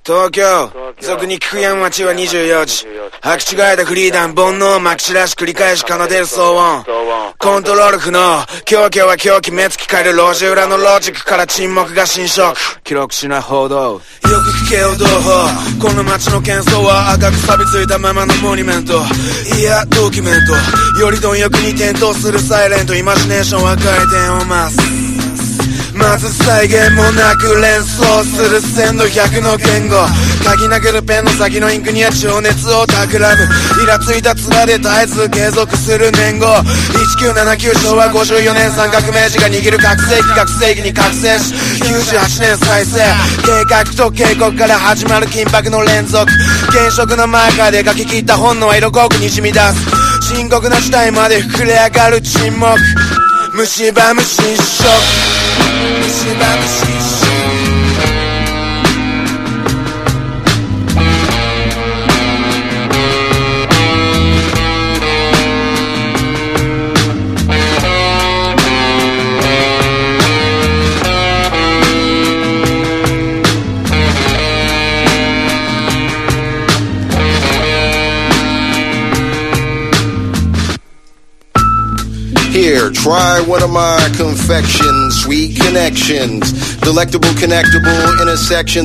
東京俗に聞くやん街は24時履き違えたフリーダム煩悩まき散らし繰り返し奏でる騒音コントロール不能狂気は狂気目つき変える路地裏のロジックから沈黙が侵食記録しない報道よく聞けよ同胞この街の喧騒は赤く錆びついたままのモニュメントいやドキュメントより貪欲に点灯するサイレントイマジネーションは回転を増すまず再現もなく連想する1000度100の言語書き殴るペンの先のインクには情熱を企むイラついた面で絶えず継続する年号1979昭和54年三角明治が握る覚醒器覚醒器に覚醒し98年再生計画と警告から始まる緊迫の連続現職のマーカーで書き切った本能は色濃くに染み出す深刻な事態まで膨れ上がる沈黙蝕む失色蝕む失色 Here, try one of my confections, sweet connections, delectable, connectable intersections.